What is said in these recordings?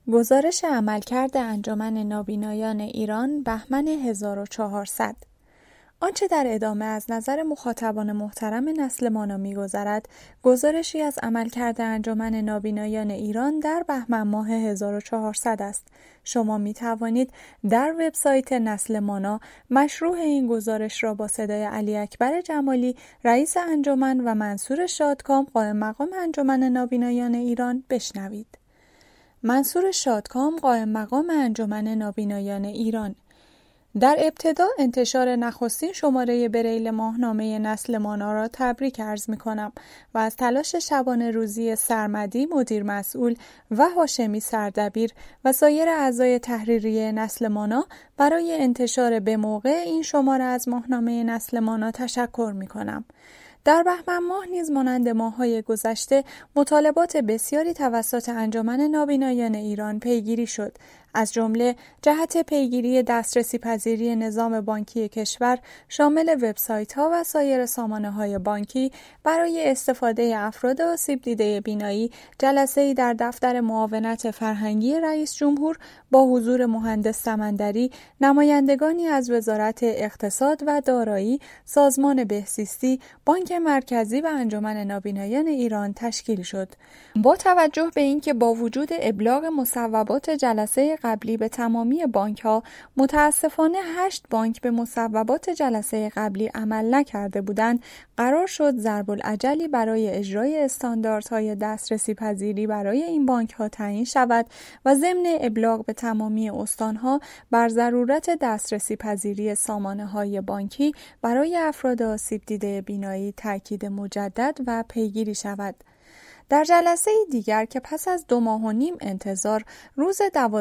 گزارش عملکرد انجمن نابینایان ایران بهمن 1400. آنچه در ادامه از نظر مخاطبان محترم نسل مانا می‌گذرد، گزارشی از عملکرد انجمن نابینایان ایران در بهمن ماه 1400 است. شما می توانید در وبسایت نسل مانا مشروح این گزارش را با صدای علی اکبر جمالی، رئیس انجمن و منصور شادکام، قائم مقام انجمن نابینایان ایران بشنوید. منصور شادکام، قائم مقام انجمن نابینایان ایران: در ابتدا انتشار نخستین شماره بریل ماهنامه نسل مانا را تبریک عرض می‌کنم و از تلاش شبانه روزی سرمدی مدیر مسئول و هاشمی سردبیر و سایر اعضای تحریریه نسل مانا برای انتشار به موقع این شماره از ماهنامه نسل مانا تشکر می‌کنم. در بهمن ماه نیز مانند ماه‌های گذشته مطالبات بسیاری توسط انجمن نابینایان ایران پیگیری شد، از جمله جهت پیگیری دسترسی پذیری نظام بانکی کشور شامل وبسایت‌ها و سایر سامانه‌های بانکی برای استفاده افراد آسیب دیده بینایی. جلسه‌ای در دفتر معاونت فرهنگی رئیس جمهور با حضور مهندس سمندری، نمایندگانی از وزارت اقتصاد و دارایی، سازمان بهزیستی، بانک مرکزی و انجمن نابینایان ایران تشکیل شد. با توجه به اینکه با وجود ابلاغ مصوبات جلسه قبلی به تمامی بانک‌ها، متاسفانه 8 بانک به مصوبات جلسه قبلی عمل نکرده بودند، قرار شد ضرب العجلی برای اجرای استانداردهای دسترسی پذیری برای این بانک‌ها تعیین شود و ضمن ابلاغ به تمامی استان‌ها بر ضرورت دسترسی پذیری سامانه‌های بانکی برای افراد آسیب دیده بینایی تاکید مجدد و پیگیری شود. در جلسه دیگر که پس از 2.5 ماه انتظار روز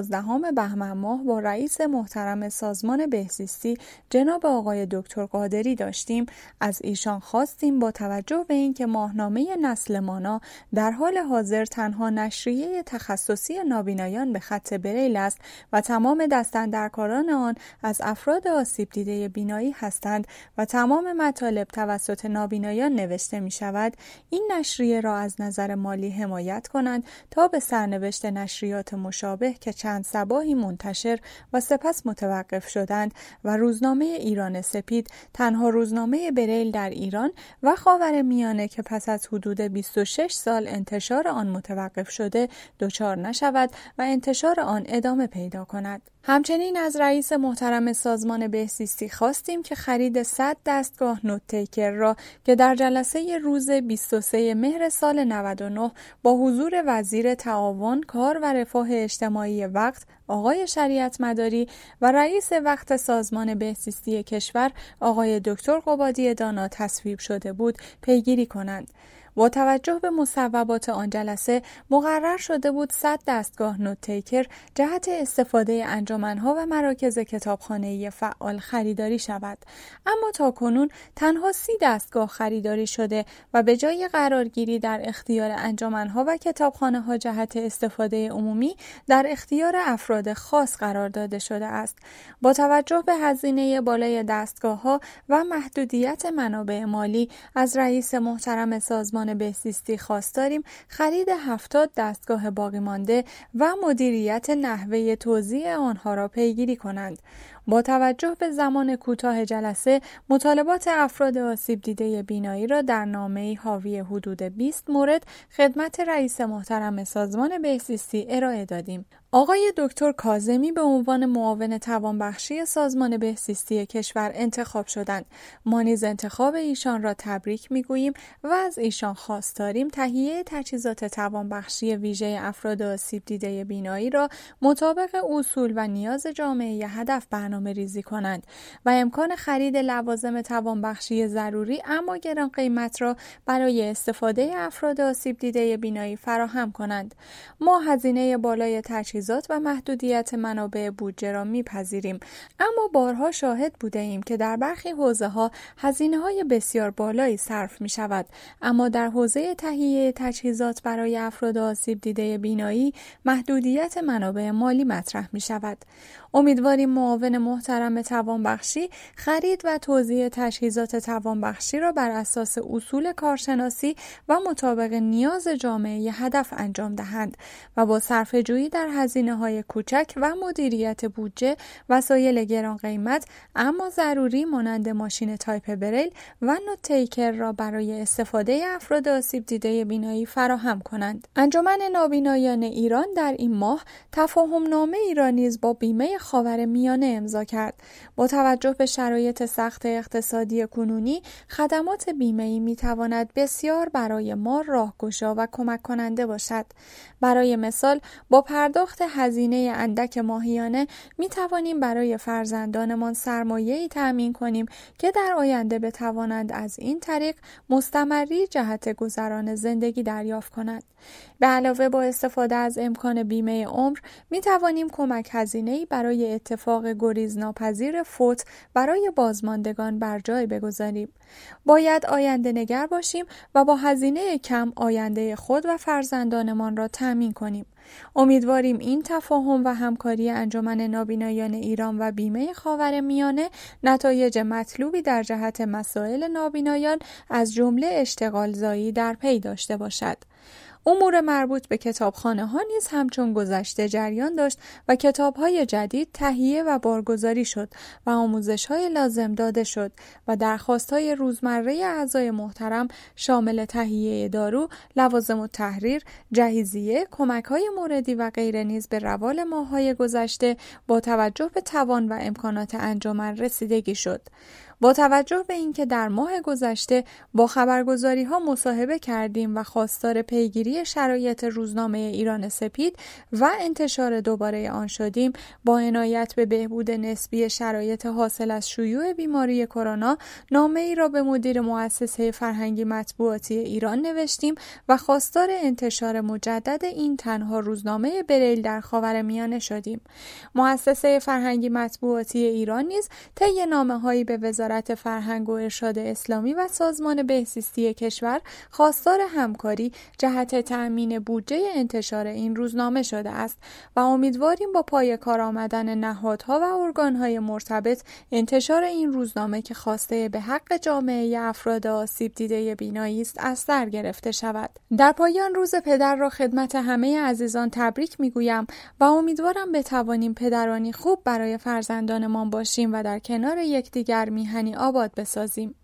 12 بهمن ماه با رئیس محترم سازمان بهزیستی جناب آقای دکتر قادری داشتیم، از ایشان خواستیم با توجه به اینکه ماهنامه نسل مانا در حال حاضر تنها نشریه تخصصی نابینایان به خط بریل است و تمام دستاندرکاران آن از افراد آسیب دیده بینایی هستند و تمام مطالب توسط نابینایان نوشته می شود، این نشریه را از نظر مالی حمایت کنند تا به سرنوشت نشریات مشابه که چند صباحی منتشر و سپس متوقف شدند و روزنامه ایران سپید، تنها روزنامه بریل در ایران و خاورمیانه که پس از حدود 26 سال انتشار آن متوقف شده، دچار نشود و انتشار آن ادامه پیدا کند. همچنین از رئیس محترم سازمان بهزیستی خواستیم که خرید 100 دستگاه نوت تیکر را که در جلسه روز 23 مهر سال 99 با حضور وزیر تعاون، کار و رفاه اجتماعی وقت آقای شریعت مداری و رئیس وقت سازمان بهزیستی کشور آقای دکتر قبادی دانا تصویب شده بود پیگیری کنند. با توجه به مصوبات آن جلسه مقرر شده بود 100 دستگاه نوت تیکر جهت استفاده انجمن‌ها و مراکز کتابخانه‌ای فعال خریداری شود، اما تاکنون تنها 30 دستگاه خریداری شده و به جای قرارگیری در اختیار انجمن‌ها و کتابخانه‌ها جهت استفاده عمومی در اختیار افراد خاص قرار داده شده است. با توجه به هزینه بالای دستگاه‌ها و محدودیت منابع مالی، از رئیس محترم سازمان بهزیستی خواستاریم خرید 70 دستگاه باقی مانده و مدیریت نحوه توزیع آنها را پیگیری کنند. با توجه به زمان کوتاه جلسه، مطالبات افراد آسیب دیده بینایی را در نامه‌ای حاوی حدود 20 مورد خدمت رئیس محترم سازمان بهزیستی ارائه دادیم. آقای دکتر کاظمی به عنوان معاون توانبخشی سازمان بهزیستی کشور انتخاب شدند. ما نیز انتخاب ایشان را تبریک می‌گوییم و از ایشان خواستاریم تهیه تجهیزات توانبخشی ویژه افراد آسیب دیده بینایی را مطابق اصول و نیاز جامعه هدف برنامه ریزی کنند و امکان خرید لوازم توانبخشی ضروری اما گران قیمت را برای استفاده افراد آسیب دیده بینایی فراهم کنند. ما هزینه بالای تجهیزات و محدودیت منابع بودجه را میپذیریم، اما بارها شاهد بوده ایم که در برخی حوزه‌ها هزینه‌های بسیار بالایی صرف می شود، اما در در حوزه تهیه تجهیزات برای افراد آسیب دیده بینایی محدودیت منابع مالی مطرح می شود. امیدواریم معاون محترم توانبخشی خرید و توزیع تجهیزات توانبخشی را بر اساس اصول کارشناسی و مطابق نیاز جامعه هدف انجام دهند و با صرفه‌جویی در هزینه‌های کوچک و مدیریت بودجه وسایل گران قیمت اما ضروری مانند ماشین تایپ بریل و نوت تیکر را برای استفاده افراد آسیب دیده بینایی فراهم کنند. انجمن نابینایان ایران در این ماه تفاهم‌نامه ای را نیز با بیمه خاورمیانه امضا کرد. با توجه به شرایط سخت اقتصادی کنونی، خدمات بیمه‌ای می‌تواند بسیار برای ما راهگشا و کمک کننده باشد. برای مثال، با پرداخت هزینه اندک ماهیانه می‌توانیم برای فرزندانمان سرمایه‌ای تأمین کنیم که در آینده بتوانند از این طریق مستمری جهت گذران زندگی دریافت کنند. به علاوه با استفاده از امکان بیمه عمر می‌توانیم کمک هزینه‌ای برای اتفاق گریزناپذیر فوت برای بازماندگان بر جای بگذاریم. باید آینده نگر باشیم و با هزینه کم آینده خود و فرزندانمان را تأمین کنیم. امیدواریم این تفاهم و همکاری انجمن نابینایان ایران و بیمه خاورمیانه نتایج مطلوبی در جهت مسائل نابینایان از جمله اشتغالزایی در پی داشته باشد. امور مربوط به کتابخانه‌ها نیز همچون گذشته جریان داشت و کتاب‌های جدید تهیه و بارگذاری شد و آموزش‌های لازم داده شد و درخواست‌های روزمره اعضای محترم شامل تهیه دارو، لوازم التحریر، جهیزیه، کمک‌های موردی و غیره نیز به روال ماه‌های گذشته با توجه به توان و امکانات انجمن رسیدگی شد. با توجه به اینکه در ماه گذشته با خبرگزاری‌ها مصاحبه کردیم و خواستار پیگیری شرایط روزنامه ایران سپید و انتشار دوباره آن شدیم، با عنایت به بهبود نسبی شرایط حاصل از شیوع بیماری کرونا، نامه‌ای را به مدیر مؤسسه فرهنگی مطبوعاتی ایران نوشتیم و خواستار انتشار مجدد این تنها روزنامه بریل در خاورمیانه شدیم. مؤسسه فرهنگی مطبوعاتی ایران نیز طی نامه‌هایی به وزارت فرهنگ و ارشاد اسلامی و سازمان بهزیستی کشور خواستار همکاری جهت تأمین بودجه انتشار این روزنامه شده است و امیدواریم با پای کار آمدن نهادها و ارگانهای مرتبط انتشار این روزنامه که خواسته به حق جامعه افراد آسیب دیده بینایی است از سر گرفته شود. در پایان روز پدر را خدمت همه عزیزان تبریک میگویم و امیدوارم بتوانیم پدرانی خوب برای فرزندانمان باشیم و در کنار یکدیگر میهنی آباد بسازیم.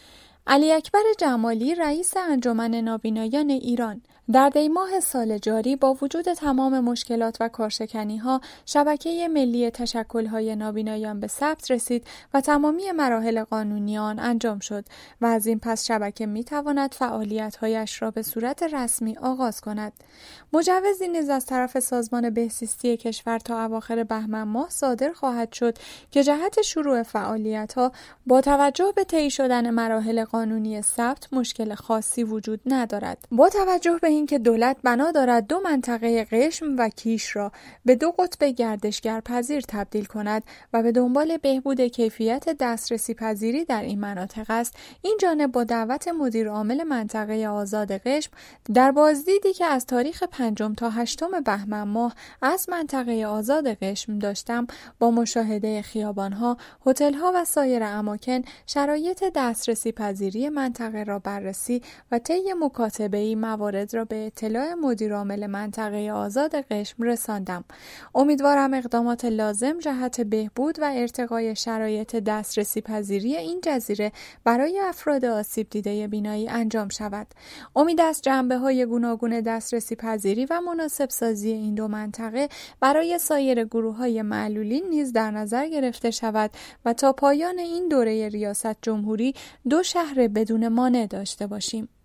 علی اکبر جمالی، رئیس انجمن نابینایان ایران: در دیماه سال جاری با وجود تمام مشکلات و کارشکنی‌ها، شبکه ملی تشکل‌های نابینایان به ثبت رسید و تمامی مراحل قانونی آن انجام شد و از این پس شبکه می‌تواند فعالیت‌هایش را به صورت رسمی آغاز کند. مجوزی نیز از طرف سازمان بهزیستی کشور تا اواخر بهمن ماه صادر خواهد شد که جهت شروع فعالیت‌ها با توجه به طی شدن مراحل قانونی ثبت مشکل خاصی وجود ندارد. با توجه به اینکه دولت بنا دارد 2 منطقه قشم و کیش را به 2 قطب گردشگر پذیر تبدیل کند و به دنبال بهبود کیفیت دسترسی پذیری در این مناطق است، این جانب با دعوت مدیر عامل منطقه آزاد قشم در بازدیدی که از تاریخ 5 تا 8 بهمن ماه از منطقه آزاد قشم داشتم، با مشاهده خیابان‌ها، هتل‌ها و سایر اماکن شرایط دسترسی پذیری منطقه را بررسی و طی مکاتبه‌ای موارد را به اطلاع مدیر عامل منطقه آزاد قشم رساندم. امیدوارم اقدامات لازم جهت بهبود و ارتقای شرایط دسترسی پذیری این جزیره برای افراد آسیب دیده بینایی انجام شود. امید است جنبه‌های گوناگون دسترسی پذیری و مناسب سازی این 2 منطقه برای سایر گروه‌های معلولین نیز در نظر گرفته شود و تا پایان این دوره ریاست جمهوری 2 شهر بدون مانع داشته باشیم.